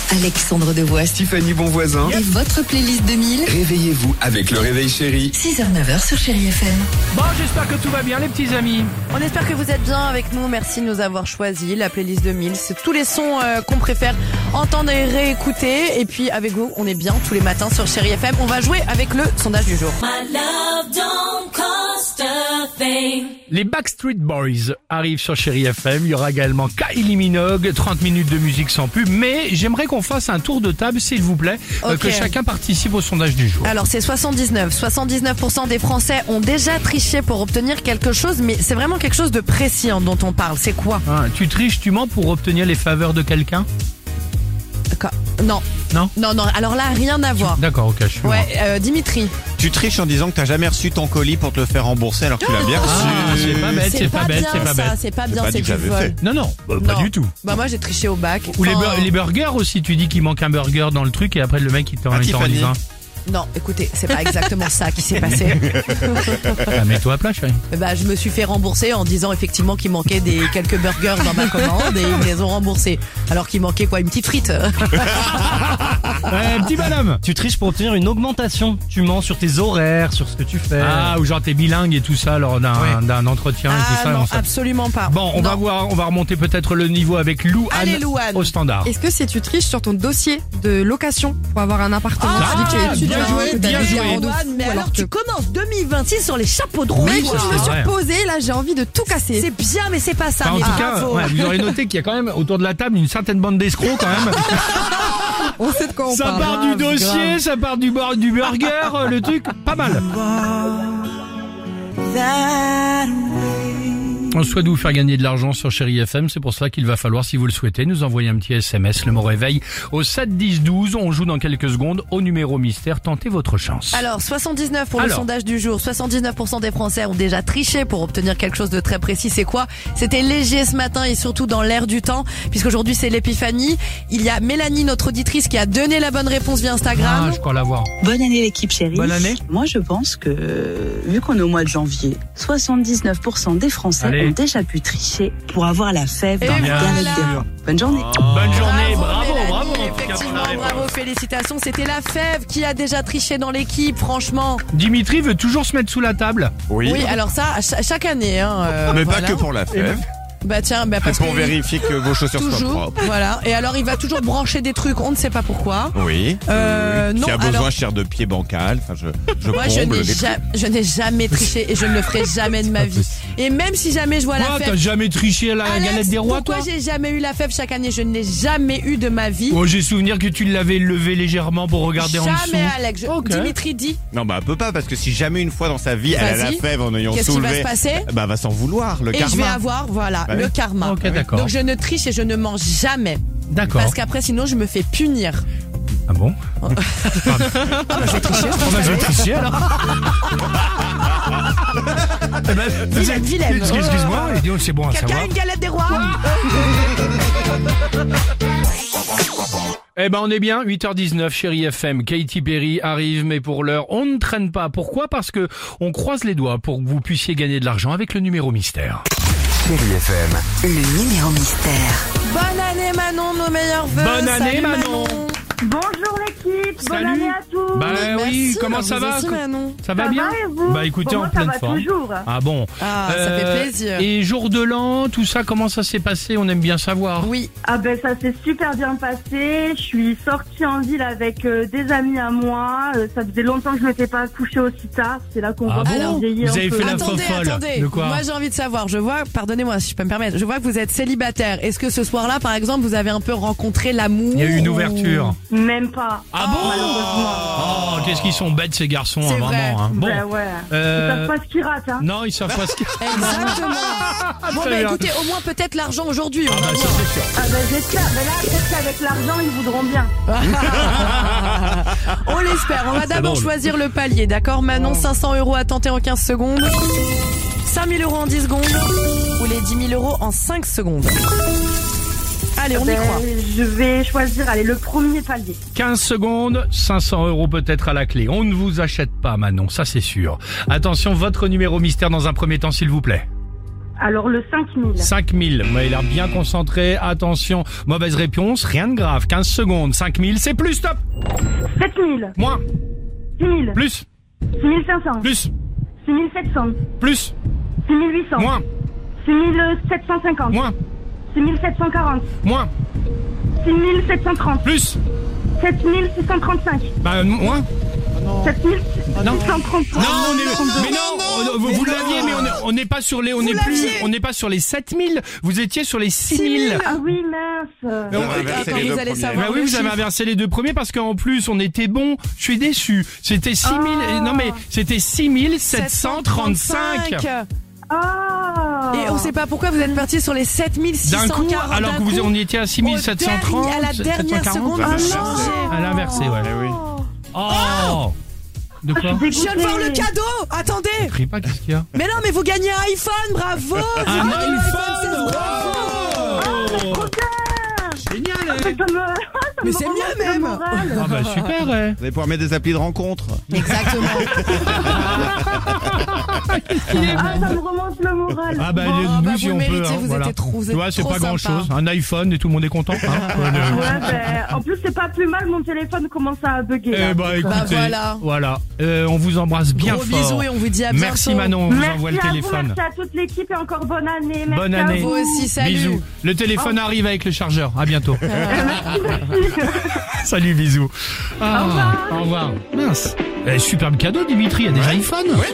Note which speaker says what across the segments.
Speaker 1: Alexandre Devoise
Speaker 2: Tiffany Bonvoisin.
Speaker 1: et votre playlist 2000.
Speaker 2: Réveillez-vous avec le réveil chéri.
Speaker 1: 6h-9h sur Chéri FM.
Speaker 3: Bon, j'espère que tout va bien les petits amis.
Speaker 4: On espère que vous êtes bien avec nous. Merci de nous avoir choisi la playlist 2000. C'est tous les sons qu'on préfère entendre et réécouter. Et puis avec vous, on est bien tous les matins sur Chéri FM. On va jouer avec le sondage du jour.
Speaker 3: Les Backstreet Boys arrivent sur Chéri FM. Il y aura également Kylie Minogue, 30 minutes de musique sans pub. Mais j'aimerais qu'on fasse un tour de table, s'il vous plaît,
Speaker 4: Ok.
Speaker 3: que chacun participe au sondage du jour.
Speaker 4: Alors c'est 79% des Français ont déjà triché pour obtenir quelque chose. Mais c'est vraiment quelque chose de précis dont on parle. C'est quoi?
Speaker 3: Hein, tu triches, tu mens pour obtenir les faveurs de quelqu'un?
Speaker 4: Non.
Speaker 3: Non.
Speaker 4: Non. Alors là, rien à voir.
Speaker 3: D'accord, ok, je suis moi.
Speaker 4: Ouais, Dimitri.
Speaker 5: Tu triches en disant que t'as jamais reçu ton colis pour te le faire rembourser alors que tu l'as bien reçu.
Speaker 3: Ah, c'est pas bête, c'est pas bête,
Speaker 4: bien
Speaker 3: c'est pas
Speaker 4: ça.
Speaker 3: bête.
Speaker 4: C'est pas bien,
Speaker 5: pas
Speaker 4: c'est
Speaker 5: dit que
Speaker 4: du
Speaker 5: j'avais
Speaker 4: vol.
Speaker 5: fait.
Speaker 3: Non, pas
Speaker 4: Non.
Speaker 3: du tout.
Speaker 4: Bah moi j'ai triché au bac.
Speaker 3: Ou
Speaker 4: Enfin,
Speaker 3: les burgers aussi, tu dis qu'il manque un burger dans le truc et après le mec il t'en
Speaker 5: Tiffany.
Speaker 3: dit un.
Speaker 4: Non, écoutez, c'est pas exactement ça qui s'est passé.
Speaker 3: Ah, mets-toi à plat, chérie.
Speaker 4: Bah, je me suis fait rembourser en disant effectivement qu'il manquait quelques burgers dans ma commande et ils me les ont remboursés. Alors qu'il manquait quoi, une petite frite.
Speaker 3: Petit bonhomme.
Speaker 6: Tu triches pour obtenir une augmentation. Tu mens sur tes horaires, sur ce que tu fais.
Speaker 3: Ah, ou genre t'es bilingue et tout ça lors d'un entretien et tout ça.
Speaker 4: non,
Speaker 3: on sait.
Speaker 4: absolument pas.
Speaker 3: Bon, on
Speaker 4: Non.
Speaker 3: va voir, on va remonter peut-être le niveau avec Louane
Speaker 4: Allez, Louane.
Speaker 3: au standard.
Speaker 7: Est-ce que si tu triches sur ton dossier de location pour avoir un appartement,
Speaker 3: Ah,
Speaker 7: tu dis que tu es étudiant,
Speaker 3: bien joué,
Speaker 7: que t'as
Speaker 3: bien
Speaker 7: des
Speaker 3: joué.
Speaker 7: garants de
Speaker 4: Louane,
Speaker 7: fou,
Speaker 4: mais alors
Speaker 7: que-
Speaker 4: tu commences 2026 sur les chapeaux de roue.
Speaker 7: Oui,
Speaker 3: ça,
Speaker 7: je
Speaker 3: c'est
Speaker 7: me suis
Speaker 3: vrai.
Speaker 7: reposée, là j'ai envie de tout casser.
Speaker 4: C'est bien, mais c'est pas ça.
Speaker 3: Enfin, en
Speaker 4: mais
Speaker 3: tout cas,
Speaker 4: bravo.
Speaker 3: ouais, vous aurez noté qu'il y a quand même autour de la table une certaine bande d'escrocs quand même.
Speaker 7: On sait de quoi on
Speaker 3: Ça
Speaker 7: parle.
Speaker 3: part du dossier, ça part du burger, le truc, pas mal. On souhaite vous faire gagner de l'argent sur Chéri FM, c'est pour ça qu'il va falloir, si vous le souhaitez, nous envoyer un petit SMS, le mot réveil, au 7 10 12. On joue dans quelques secondes au numéro mystère, tentez votre chance.
Speaker 4: Alors, 79 pour le
Speaker 3: Alors.
Speaker 4: sondage du jour. 79% des Français ont déjà triché pour obtenir quelque chose de très précis. C'est quoi? C'était léger ce matin et surtout dans l'air du temps, puisqu'aujourd'hui c'est l'épiphanie. Il y a Mélanie, notre auditrice, qui a donné la bonne réponse via Instagram.
Speaker 3: Ah, je crois l'avoir.
Speaker 8: Bonne année l'équipe chérie.
Speaker 3: Bonne année.
Speaker 8: Moi je pense que, vu qu'on est au mois de janvier, 79% des Français
Speaker 3: Allez.
Speaker 8: ont déjà pu tricher pour avoir la fève dans
Speaker 4: Et
Speaker 8: la galette
Speaker 4: voilà.
Speaker 8: des rois. Bonne journée.
Speaker 3: Bonne journée, bravo,
Speaker 4: Mélanie,
Speaker 3: bravo. en tout cas, pour
Speaker 4: Effectivement,
Speaker 3: la réponse.
Speaker 4: bravo, félicitations. C'était la fève qui a déjà triché dans l'équipe, franchement.
Speaker 3: Dimitri veut toujours se mettre sous la table.
Speaker 5: Oui.
Speaker 4: Oui, alors ça, chaque année.
Speaker 5: Mais
Speaker 4: voilà.
Speaker 5: pas que pour la fève.
Speaker 4: Bah tiens, bah parce
Speaker 5: C'est pour
Speaker 4: que
Speaker 5: vérifier que vos chaussures soient
Speaker 4: toujours,
Speaker 5: propres.
Speaker 4: voilà. Et alors il va toujours brancher des trucs, on ne sait pas pourquoi.
Speaker 5: Oui.
Speaker 4: Non,
Speaker 5: S'il y a besoin,
Speaker 4: alors-
Speaker 5: je tire de pied bancal. Enfin, je
Speaker 4: Moi,
Speaker 5: comble les
Speaker 4: je n'ai jamais triché et je ne le ferai jamais de ma vie. Et même si jamais je vois
Speaker 3: Quoi,
Speaker 4: la
Speaker 3: t'as
Speaker 4: fève.
Speaker 3: jamais triché à la
Speaker 4: Alex,
Speaker 3: galette des rois, toi?
Speaker 4: pourquoi j'ai jamais eu la fève chaque année? Je ne l'ai jamais eu de ma vie.
Speaker 3: Oh, j'ai souvenir que tu l'avais levé légèrement pour regarder en dessous.
Speaker 4: Jamais, Alex.
Speaker 3: Ok.
Speaker 4: Dimitri dit.
Speaker 5: Non, bah, elle peut pas, parce que si jamais une fois dans sa vie, elle a la
Speaker 4: Vas-y.
Speaker 5: fève en ayant
Speaker 4: Qu'est-ce qui va
Speaker 5: soulevé.
Speaker 4: se passer?
Speaker 5: Bah, elle va s'en vouloir, le
Speaker 4: Et
Speaker 5: karma.
Speaker 4: je vais avoir, voilà,
Speaker 5: Bah
Speaker 4: le
Speaker 5: oui.
Speaker 4: karma.
Speaker 3: Ok, d'accord.
Speaker 4: Donc je ne triche et je ne mange jamais.
Speaker 3: D'accord.
Speaker 4: Parce qu'après, sinon, je me fais punir.
Speaker 3: Ah bon?
Speaker 4: Ah bah, je vais tricher.
Speaker 3: On va tricher alors. Eh ben,
Speaker 4: Vilaine.
Speaker 3: Excuse-moi, c'est bon à
Speaker 4: Quelqu'un
Speaker 3: savoir.
Speaker 4: a une galette des rois?
Speaker 3: Eh ben on est bien, 8h19, Chéri FM, Katy Perry arrive, mais pour l'heure, on ne traîne pas. Pourquoi? Parce que on croise les doigts pour que vous puissiez gagner de l'argent avec le numéro mystère.
Speaker 2: Chéri FM.
Speaker 1: Le numéro mystère.
Speaker 4: Bonne année Manon, nos meilleurs vœux.
Speaker 3: Bonne année,
Speaker 4: Salut,
Speaker 3: Manon.
Speaker 9: Bonjour l'équipe,
Speaker 3: Salut.
Speaker 9: bonne année à tous.
Speaker 3: Bah oui,
Speaker 4: Merci,
Speaker 3: comment
Speaker 4: bah,
Speaker 3: ça
Speaker 4: vous
Speaker 3: va?
Speaker 4: aussi, Manon.
Speaker 3: Ça va bien?
Speaker 9: et vous?
Speaker 3: Bah écoutez,
Speaker 9: Pour
Speaker 3: en
Speaker 9: moi,
Speaker 3: pleine
Speaker 9: ça va
Speaker 3: forme.
Speaker 9: toujours.
Speaker 3: Ah bon.
Speaker 4: Ah, ça fait plaisir.
Speaker 3: Et jour de l'an, tout ça, comment ça s'est passé? On aime bien savoir.
Speaker 4: Oui,
Speaker 9: Ah ben ça s'est super bien passé. Je suis sortie en ville avec des amis à moi. Ça faisait longtemps que je m'étais pas couchée aussi tard. C'est là qu'on
Speaker 3: Ah
Speaker 9: voit
Speaker 3: bon
Speaker 9: qu'on vieillit
Speaker 3: Vous
Speaker 9: un
Speaker 3: avez
Speaker 9: peu.
Speaker 3: fait la
Speaker 4: attendez,
Speaker 3: fofolle.
Speaker 4: attendez.
Speaker 3: De quoi?
Speaker 4: Moi j'ai envie de savoir, je vois, pardonnez-moi si je peux me permettre, je vois que vous êtes célibataire. Est-ce que ce soir-là, par exemple, vous avez un peu rencontré l'amour?
Speaker 3: Il y a eu une ouverture.
Speaker 9: Même pas.
Speaker 3: Ah bon?
Speaker 9: Malheureusement.
Speaker 3: Oh, qu'est-ce qu'ils sont bêtes ces garçons,
Speaker 4: C'est
Speaker 3: hein,
Speaker 4: vrai.
Speaker 3: vraiment. Hein. Bon.
Speaker 9: Ben ouais.
Speaker 3: Euh,
Speaker 9: Ils savent pas ce qu'ils ratent. Hein.
Speaker 3: Non, ils savent pas ce qu'il
Speaker 4: Exactement. Bon
Speaker 3: Très
Speaker 4: bah
Speaker 3: bien.
Speaker 4: écoutez, au moins peut-être l'argent aujourd'hui. on
Speaker 3: Ah
Speaker 4: va
Speaker 3: bah ça
Speaker 4: voir.
Speaker 3: c'est sûr.
Speaker 9: Ah ben j'espère. Ben là peut-être qu'avec l'argent ils voudront bien.
Speaker 4: On l'espère. On va d'abord
Speaker 3: drôle.
Speaker 4: choisir le palier, d'accord Manon? 500 € à tenter en 15 secondes. 5 000 € en 10 secondes. Ou les 10 000 € en 5 secondes. Allez, on y
Speaker 9: Ben,
Speaker 4: croit.
Speaker 9: je vais choisir le premier palier.
Speaker 3: 15 secondes, 500 € peut-être à la clé. On ne vous achète pas, Manon, ça c'est sûr. Attention, votre numéro mystère dans un premier temps, s'il vous plaît.
Speaker 9: Alors le 5000.
Speaker 3: 5000. Il a l'air bien concentré. Attention, mauvaise réponse, rien de grave. 15 secondes. 5000, c'est plus, stop.
Speaker 9: 7000.
Speaker 3: Moins.
Speaker 9: 6000.
Speaker 3: Plus.
Speaker 9: 6500.
Speaker 3: Plus.
Speaker 9: 6700.
Speaker 3: Plus.
Speaker 9: 6800.
Speaker 3: Moins.
Speaker 9: 6750.
Speaker 3: Moins.
Speaker 9: 6740.
Speaker 3: Moins.
Speaker 9: 6730.
Speaker 3: Plus.
Speaker 9: 7635.
Speaker 3: Moins.
Speaker 9: 7635.
Speaker 3: Non, mais non, vous l'aviez, mais on n'est pas sur les, on n'est pas sur les 7000. Vous étiez sur les 6000.
Speaker 9: Ah oui, mince.
Speaker 4: Vous allez savoir.
Speaker 3: Bah oui, vous avez inversé les deux premiers parce qu'en plus on était bon. Je suis déçu. C'était 6000. Non mais c'était 6735.
Speaker 9: Ah.
Speaker 4: Et on sait pas pourquoi vous êtes parti sur les 7640.
Speaker 3: D'un coup, alors que on y était à 6730.
Speaker 4: À la dernière
Speaker 3: 740.
Speaker 4: seconde, vous changez.
Speaker 3: À l'inversé, ouais. Oh. De quoi?
Speaker 4: Je viens de voir le cadeau. Attendez.
Speaker 3: Crie pas, qu'est-ce qu'il y a?
Speaker 4: Mais non, mais vous gagnez un iPhone, bravo.
Speaker 3: Un
Speaker 4: Bravo,
Speaker 3: iPhone.
Speaker 9: Génial.
Speaker 4: Mais c'est mieux même.
Speaker 3: Ah bah super, ouais.
Speaker 5: Vous allez pouvoir mettre des applis de rencontre.
Speaker 4: Exactement.
Speaker 9: Ça me remonte le moral.
Speaker 3: Ah bah
Speaker 4: Bon,
Speaker 3: nous si
Speaker 4: vous
Speaker 3: on peut.
Speaker 4: méritez, vous
Speaker 3: Voilà.
Speaker 4: étiez trop,
Speaker 3: Tu vois, c'est
Speaker 4: trop
Speaker 3: pas grand
Speaker 4: sympa.
Speaker 3: chose. Un iPhone et tout le monde est content.
Speaker 9: En plus, c'est pas plus mal, mon téléphone commence à bugger.
Speaker 3: Eh bah écoutez,
Speaker 4: voilà.
Speaker 3: On vous embrasse bien
Speaker 4: Gros
Speaker 3: fort.
Speaker 4: bisous et on vous dit à bientôt.
Speaker 3: Merci Manon, on vous envoie le
Speaker 9: Merci à vous,
Speaker 3: téléphone.
Speaker 9: merci à toute l'équipe et encore bonne année. Merci
Speaker 3: Bonne
Speaker 9: à
Speaker 3: année.
Speaker 4: Vous aussi, salut.
Speaker 3: Bisous. Le téléphone arrive avec le chargeur. À bientôt. Salut, bisous. Au revoir. Mince. Superbe cadeau, Dimitri. Il y a des iPhones. Ouais.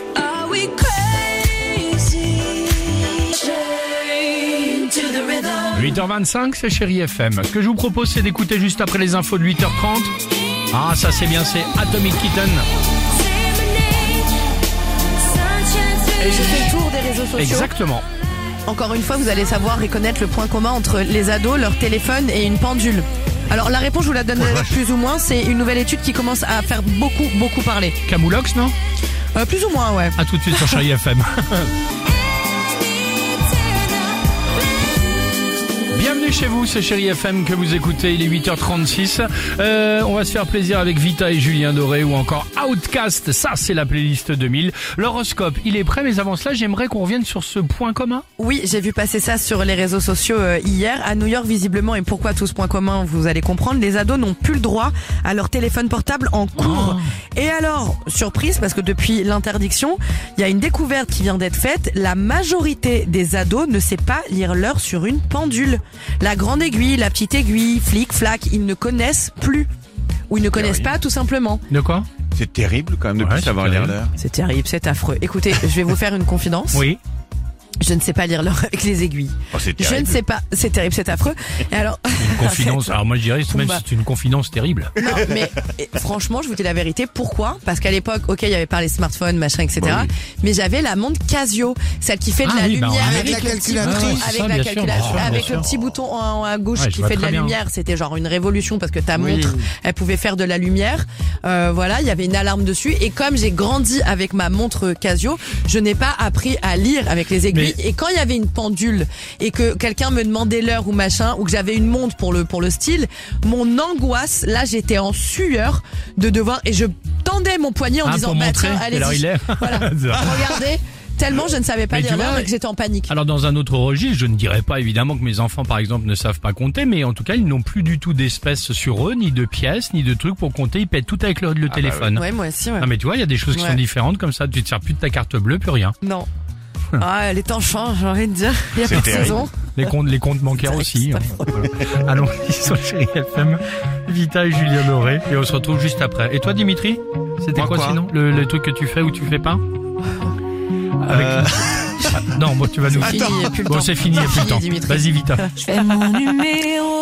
Speaker 3: 8h25, c'est Chérie FM. Ce que je vous propose, c'est d'écouter juste après les infos de 8h30. Ah, ça c'est bien, c'est Atomic Kitten.
Speaker 4: Et je fais le tour des réseaux sociaux.
Speaker 3: Exactement.
Speaker 4: Encore une fois, vous allez savoir reconnaître le point commun entre les ados, leur téléphone et une pendule. Alors la réponse, je vous la donne plus ou moins. C'est une nouvelle étude qui commence à faire beaucoup parler.
Speaker 3: Camoulox, non?
Speaker 4: Plus ou moins, ouais.
Speaker 3: À tout de suite sur Chérie FM. Bienvenue chez vous, c'est Chérie FM que vous écoutez, il est 8h36. On va se faire plaisir avec Vita et Julien Doré ou encore Outcast, ça c'est la playlist 2000. L'horoscope, il est prêt, mais avant cela, j'aimerais qu'on revienne sur ce point commun.
Speaker 4: Oui, j'ai vu passer ça sur les réseaux sociaux hier. À New York, visiblement, et pourquoi tout ce point commun, vous allez comprendre, les ados n'ont plus le droit à leur téléphone portable en cours. Et alors, surprise, parce que depuis l'interdiction, il y a une découverte qui vient d'être faite. La majorité des ados ne sait pas lire l'heure sur une pendule. La grande aiguille, la petite aiguille, flic, flac, ils ne connaissent plus. Ou ils ne connaissent pas, tout simplement.
Speaker 3: De quoi?
Speaker 5: C'est terrible quand même de plus savoir lire l'heure.
Speaker 4: C'est terrible, c'est affreux. Écoutez, je vais vous faire une confidence.
Speaker 3: Oui.
Speaker 4: Je ne sais pas lire l'heure avec les aiguilles.
Speaker 5: Oh, c'est
Speaker 4: Je
Speaker 5: terrible.
Speaker 4: ne sais pas, c'est terrible, c'est affreux. Et alors,
Speaker 3: Une confidence, alors moi je dirais même si c'est une confidence terrible.
Speaker 4: non, mais franchement, je vous dis la vérité. Pourquoi? Parce qu'à l'époque, ok, il y avait pas les smartphones, machin, etc.
Speaker 5: Bah oui.
Speaker 4: Mais j'avais la montre Casio, celle qui fait de la lumière
Speaker 5: avec la calculatrice.
Speaker 4: avec
Speaker 3: ça,
Speaker 4: la
Speaker 3: bien sûr.
Speaker 4: calculatrice,
Speaker 3: Ah, bien
Speaker 4: avec
Speaker 3: sûr.
Speaker 4: le petit bouton en à gauche
Speaker 3: Ouais, je
Speaker 4: qui
Speaker 3: vois
Speaker 4: fait de la
Speaker 3: très bien.
Speaker 4: lumière. C'était genre une révolution parce que ta montre, elle pouvait faire de la lumière. Voilà, il y avait une alarme dessus. Et comme j'ai grandi avec ma montre Casio, je n'ai pas appris à lire avec les aiguilles. Et quand il y avait une pendule et que quelqu'un me demandait l'heure ou machin, ou que j'avais une montre pour le style, mon angoisse, là j'étais en sueur de devoir, et je tendais mon poignet en disant
Speaker 3: pour montrer
Speaker 4: tiens,
Speaker 3: quelle heure il
Speaker 4: allez-y.
Speaker 3: est.
Speaker 4: Voilà. Regardez, tellement je ne savais pas
Speaker 3: Mais
Speaker 4: lire
Speaker 3: tu
Speaker 4: l'heure
Speaker 3: vois,
Speaker 4: et que j'étais en panique.
Speaker 3: Alors dans un autre registre, je ne dirais pas évidemment que mes enfants par exemple ne savent pas compter, mais en tout cas ils n'ont plus du tout d'espèces sur eux, ni de pièces, ni de trucs pour compter, ils pètent tout avec le téléphone.
Speaker 4: Ouais, moi aussi, ouais.
Speaker 3: Ah mais tu vois, il y a des choses qui
Speaker 4: Ouais.
Speaker 3: sont différentes comme ça, tu te sers plus de ta carte bleue, plus rien.
Speaker 4: Non. Ah, les temps changent, j'ai envie de dire. Il y a
Speaker 5: C'est
Speaker 4: pas de
Speaker 5: terrible.
Speaker 4: saison.
Speaker 3: Les comptes bancaires aussi. Voilà. Allons-y sur Chérie FM, Vita et Julien Doré, et on se retrouve juste après. Et toi Dimitri, c'était
Speaker 5: Moi,
Speaker 3: quoi
Speaker 5: quoi
Speaker 3: sinon le truc que tu fais ou tu fais pas avec... Ah, non, bon tu vas nous...
Speaker 4: Fini, il y a plus le
Speaker 3: Bon
Speaker 4: temps.
Speaker 3: c'est fini, il n'y a plus le temps.
Speaker 4: Dimitri.
Speaker 3: Vas-y Vita.
Speaker 1: Je fais mon numéro.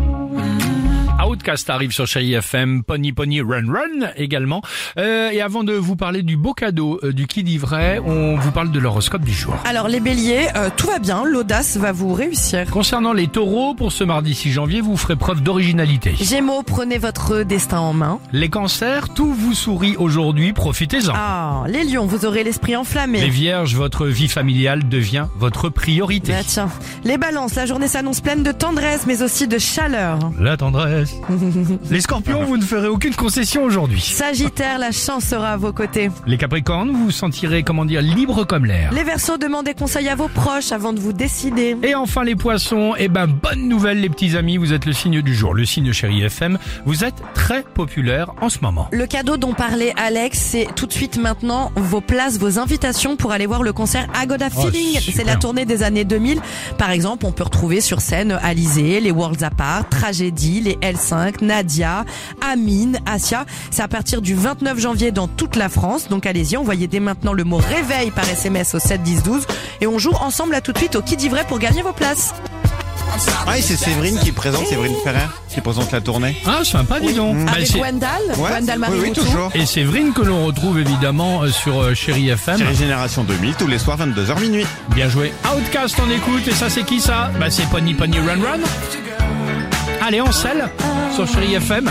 Speaker 3: Outcast arrive sur Chérie FM, Pony Run Run également. Et avant de vous parler du beau cadeau du qui dit vrai, on vous parle de l'horoscope du jour.
Speaker 4: Alors les béliers, tout va bien, l'audace va vous réussir.
Speaker 3: Concernant les taureaux, pour ce mardi 6 janvier, vous ferez preuve d'originalité.
Speaker 4: Gémeaux, prenez votre destin en main.
Speaker 3: Les cancers, tout vous sourit aujourd'hui, profitez-en.
Speaker 4: Ah, les lions, vous aurez l'esprit enflammé.
Speaker 3: Les vierges, votre vie familiale devient votre priorité.
Speaker 4: Ah tiens. Les balances, la journée s'annonce pleine de tendresse mais aussi de chaleur.
Speaker 3: La tendresse. Les scorpions, vous ne ferez aucune concession aujourd'hui.
Speaker 4: Sagittaire, la chance sera à vos côtés.
Speaker 3: Les capricornes, vous vous sentirez, libre comme l'air.
Speaker 4: Les Verseaux, demandez conseil à vos proches avant de vous décider.
Speaker 3: Et enfin les poissons, bonne nouvelle les petits amis, vous êtes le signe du jour, le signe Chérie FM. Vous êtes très populaire en ce moment.
Speaker 4: Le cadeau dont parlait Alex, c'est tout de suite maintenant vos places, vos invitations pour aller voir le concert I Got a Feeling.
Speaker 3: Super.
Speaker 4: C'est la tournée des années 2000. Par exemple, on peut retrouver sur scène Alizé, les Worlds Apart, Tragédie, les L5, Nadia, Amine, Asia. C'est à partir du 29 janvier dans toute la France. Donc allez-y, envoyez dès maintenant le mot réveil par SMS au 7 10 12 et on joue ensemble là tout de suite au Qui dit vrai pour gagner vos places.
Speaker 5: Ah, et c'est Séverine qui présente, Séverine Ferrer, qui présente la tournée.
Speaker 3: Ah, sympa, dis donc.
Speaker 4: Avec
Speaker 3: c'est-
Speaker 4: Gwendal, Gwendal Marie
Speaker 5: oui,
Speaker 4: Mouton.
Speaker 5: toujours.
Speaker 3: Et Séverine que l'on retrouve évidemment sur Chérie FM.
Speaker 5: Série Génération 2000, tous les soirs 22h minuit.
Speaker 3: Bien joué. Outcast, on écoute. Et ça, c'est qui ça? C'est Pony Pony Run Run. Allez, on selle sur Chérie FM.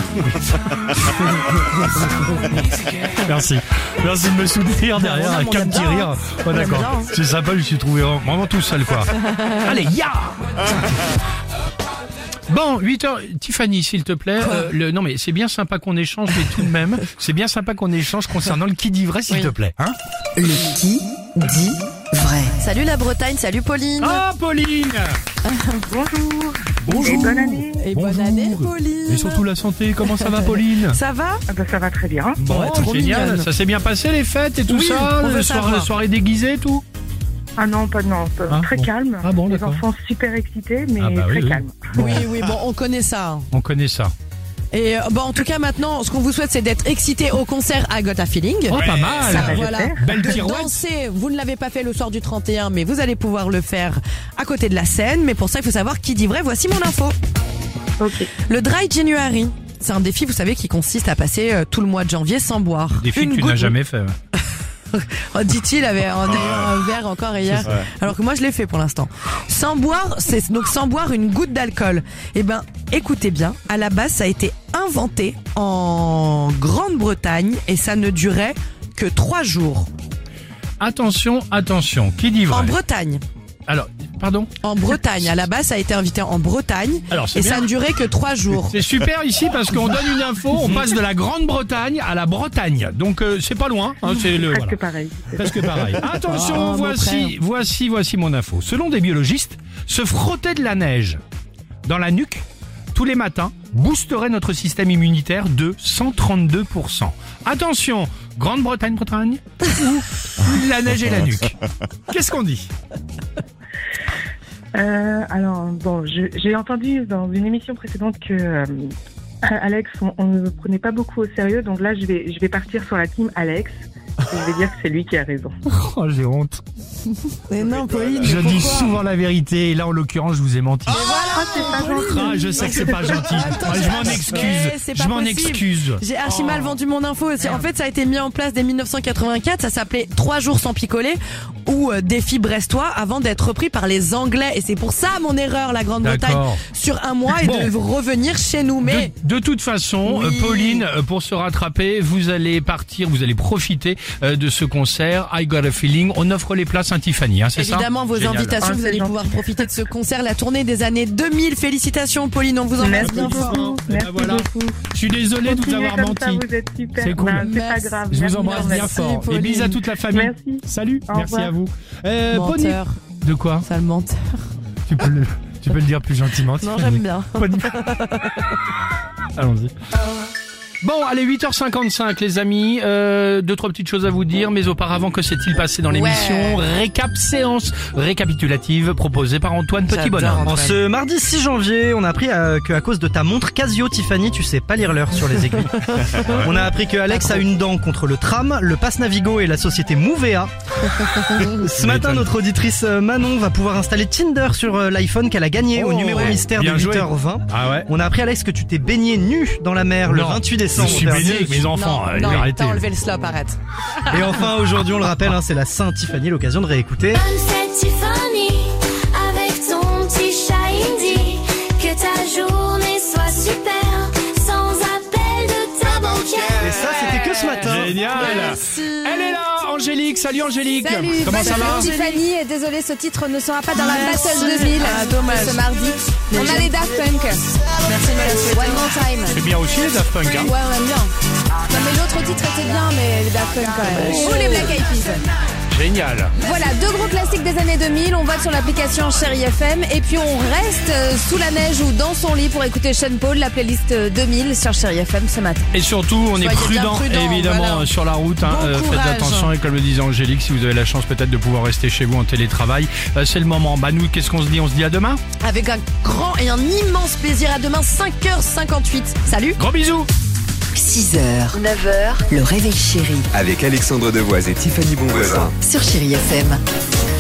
Speaker 3: Merci. Merci de me soutenir derrière
Speaker 4: on
Speaker 3: un
Speaker 4: aime
Speaker 3: petit
Speaker 4: bien,
Speaker 3: rire.
Speaker 4: hein.
Speaker 3: Oh,
Speaker 4: On aime
Speaker 3: d'accord.
Speaker 4: bien, hein.
Speaker 3: C'est sympa, je me suis trouvé vraiment tout seul, quoi. Allez, ya! Bon, 8h, Tiffany, s'il te plaît. Non, mais c'est bien sympa qu'on échange, mais tout de même, c'est bien sympa qu'on échange concernant le qui dit vrai, s'il te plaît. Hein?
Speaker 1: Le qui dit vrai.
Speaker 4: Salut la Bretagne, salut Pauline.
Speaker 3: Ah, Pauline!
Speaker 9: Bonjour.
Speaker 3: Bonjour.
Speaker 9: Et bonne année.
Speaker 4: Et bonne
Speaker 3: Bonjour.
Speaker 4: année Pauline.
Speaker 3: Et surtout la santé, comment ça va, Pauline?
Speaker 4: Ça va?
Speaker 9: Ça va très bien.
Speaker 3: Bon,
Speaker 4: Ouais, trop
Speaker 3: génial.
Speaker 4: mignonne.
Speaker 3: Ça s'est bien passé, les fêtes et tout
Speaker 4: Oui,
Speaker 3: ça?
Speaker 4: on veut
Speaker 3: Le
Speaker 4: savoir.
Speaker 3: soirée déguisée, tout?
Speaker 9: Ah non, pas
Speaker 3: Ah,
Speaker 9: très
Speaker 3: bon.
Speaker 9: calme.
Speaker 3: Ah bon,
Speaker 9: Les
Speaker 3: d'accord.
Speaker 9: enfants super excités, mais
Speaker 3: Ah bah oui,
Speaker 9: très
Speaker 3: oui.
Speaker 9: calme.
Speaker 4: Oui, bon, on connaît ça. Hein.
Speaker 3: On connaît ça.
Speaker 4: Et en tout cas maintenant, ce qu'on vous souhaite, c'est d'être excité au concert I Got a Feeling.
Speaker 3: Oh, pas mal.
Speaker 9: Ça va,
Speaker 4: Voilà.
Speaker 3: Belle
Speaker 4: De
Speaker 3: pirouette.
Speaker 4: danser, vous ne l'avez pas fait le soir du 31, mais vous allez pouvoir le faire à côté de la scène. Mais pour ça, il faut savoir qui dit vrai. Voici mon info.
Speaker 9: Ok.
Speaker 4: Le Dry January, c'est un défi, vous savez, qui consiste à passer tout le mois de janvier sans boire.
Speaker 3: Des filles que tu n'as jamais fait.
Speaker 4: Dit-il avait un verre encore hier,
Speaker 5: vrai.
Speaker 4: alors que moi je l'ai fait pour l'instant. Sans boire, c'est donc sans boire une goutte d'alcool. Eh ben, écoutez bien, à la base ça a été inventé en Grande-Bretagne et ça ne durait que 3 jours.
Speaker 3: Attention, qui dit vrai?
Speaker 4: En Bretagne.
Speaker 3: Alors, pardon?
Speaker 4: En Bretagne. À la base, ça a été invité en Bretagne.
Speaker 3: Alors, c'est
Speaker 4: et
Speaker 3: bien.
Speaker 4: ça ne durait que 3 jours.
Speaker 3: C'est super ici parce qu'on donne une info, on passe de la Grande-Bretagne à la Bretagne. Donc c'est pas loin, hein, c'est le
Speaker 9: Presque
Speaker 3: voilà.
Speaker 9: pareil.
Speaker 3: Presque pareil. Attention,
Speaker 4: Oh, mon
Speaker 3: voici mon info. Selon des biologistes, se frotter de la neige dans la nuque tous les matins boosterait notre système immunitaire de 132%. Attention, Grande-Bretagne ou la neige et la nuque. Qu'est-ce qu'on dit?
Speaker 9: Alors, bon, j'ai entendu dans une émission précédente que Alex, on ne le prenait pas beaucoup au sérieux, donc là, je vais partir sur la team Alex. Et je vais dire que c'est lui qui a raison.
Speaker 3: Oh, j'ai honte.
Speaker 4: Mais non, Pauline.
Speaker 3: Je
Speaker 4: mais
Speaker 3: dis
Speaker 4: pourquoi
Speaker 3: souvent la vérité et là en l'occurrence je vous ai menti.
Speaker 9: Ah, c'est pas gentil.
Speaker 3: Ah, je sais que c'est pas gentil.
Speaker 4: Attends,
Speaker 3: Ah, je m'en
Speaker 4: mais
Speaker 3: excuse.
Speaker 4: c'est pas
Speaker 3: Je m'en
Speaker 4: possible.
Speaker 3: excuse.
Speaker 4: J'ai archi mal vendu mon info aussi. En fait, ça a été mis en place dès 1984. Ça s'appelait 3 jours sans picoler ou défi brestois avant d'être repris par les Anglais. Et c'est pour ça mon erreur, la Grande-Bretagne,
Speaker 3: D'accord.
Speaker 4: sur un mois et
Speaker 3: Bon.
Speaker 4: de revenir chez nous. Mais
Speaker 3: De toute façon,
Speaker 4: Oui.
Speaker 3: Pauline, pour se rattraper, vous allez profiter de ce concert I Got a Feeling. On offre les places à Tiffany, hein, c'est ça?
Speaker 4: évidemment, vos
Speaker 3: Génial.
Speaker 4: invitations,
Speaker 9: Ah,
Speaker 4: vous
Speaker 9: c'est
Speaker 4: allez
Speaker 9: gentil.
Speaker 4: pouvoir profiter de ce concert, la tournée des années 2000. Félicitations, Pauline, on vous embrasse
Speaker 9: Merci
Speaker 4: bien fort.
Speaker 9: beaucoup.
Speaker 3: Eh ben
Speaker 9: Merci
Speaker 3: voilà.
Speaker 9: beaucoup.
Speaker 3: Je suis désolé de vous
Speaker 9: Continuez
Speaker 3: avoir
Speaker 9: comme ça,
Speaker 3: menti.
Speaker 9: vous êtes super.
Speaker 3: C'est cool.
Speaker 9: Ben, c'est pas
Speaker 4: Merci.
Speaker 9: grave.
Speaker 3: Je vous
Speaker 9: Merci,
Speaker 3: embrasse bien
Speaker 9: merci.
Speaker 3: fort. Et
Speaker 4: Pauline.
Speaker 3: bis à toute la famille.
Speaker 9: Merci.
Speaker 3: Salut.
Speaker 9: Au
Speaker 3: Merci
Speaker 9: revoir.
Speaker 3: à vous. Bonnie.
Speaker 4: Menteur,
Speaker 3: De quoi?
Speaker 4: sale menteur.
Speaker 3: Tu peux le dire plus gentiment.
Speaker 4: Non,
Speaker 3: Tiffany.
Speaker 4: j'aime bien.
Speaker 3: Bonne- Allons-y. Bon, allez, 8h55 les amis, 2-3 petites choses à vous dire, mais auparavant, que s'est-il passé dans l'émission? Récap séance récapitulative proposée par Antoine Petit-Bonhomme.
Speaker 4: J'adore.
Speaker 6: En ce mardi 6 janvier, on a appris que à cause de ta montre Casio Tiffany, tu sais pas lire l'heure sur les aiguilles. On a appris que Alex a une dent contre le tram, le pass Navigo et la société Movea. Ce matin, notre auditrice Manon va pouvoir installer Tinder sur l'iPhone qu'elle a gagné au numéro mystère
Speaker 3: Bien
Speaker 6: de
Speaker 3: joué.
Speaker 6: 8h20.
Speaker 3: Ah ouais?
Speaker 6: On a appris Alex que tu t'es baigné nu dans la mer le
Speaker 3: Non.
Speaker 6: 28
Speaker 3: Je
Speaker 6: décembre
Speaker 3: suis
Speaker 6: dernier.
Speaker 3: baigné avec mes enfants,
Speaker 4: non,
Speaker 3: arrêtez.
Speaker 4: t'as enlevé le slop, arrête.
Speaker 6: Et enfin, aujourd'hui, on le rappelle, c'est la Saint-Tiffany, l'occasion de réécouter.
Speaker 10: Bonne fête Tiffany, avec ton petit shiny, que ta journée soit super, sans appel de ta banquière.
Speaker 6: Et ça, c'était que ce matin.
Speaker 3: Génial.
Speaker 4: Merci.
Speaker 3: Elle est là, Angélique. Salut Angélique.
Speaker 11: Salut,
Speaker 3: Comment ça va?
Speaker 11: Tiffany, et désolé, ce titre ne sera pas dans la Battle 2000
Speaker 4: dommage.
Speaker 11: ce mardi. On a les Daft Punk.
Speaker 4: Merci.
Speaker 11: One More Time.
Speaker 3: C'est bien aussi les Daft Punk. Hein.
Speaker 11: Ouais, on aime bien. Non, mais l'autre titre était bien, mais les Daft Punk quand même. Ou les Black Eyed Peas.
Speaker 3: Génial.
Speaker 11: Voilà, 2 gros classiques des années 2000. On vote sur l'application Chérie FM. Et puis on reste sous la neige ou dans son lit pour écouter Sean Paul, la playlist 2000 sur Chérie FM ce matin.
Speaker 3: Et surtout, on est
Speaker 4: Soyez bien prudents,
Speaker 3: évidemment,
Speaker 4: voilà.
Speaker 3: sur la route. Hein.
Speaker 4: Bon
Speaker 3: Faites
Speaker 4: courage.
Speaker 3: attention, et comme le disait Angélique, si vous avez la chance peut-être de pouvoir rester chez vous en télétravail, c'est le moment. Bah nous, qu'est-ce qu'on se dit? On se dit à demain.
Speaker 4: Avec un grand et un immense plaisir. À demain, 5h58. Salut.
Speaker 3: Gros bisous.
Speaker 1: 6h, 9h, le réveil chéri
Speaker 2: Avec Alexandre Devoise et Tiffany Bonvoisin.
Speaker 1: sur Chérie FM.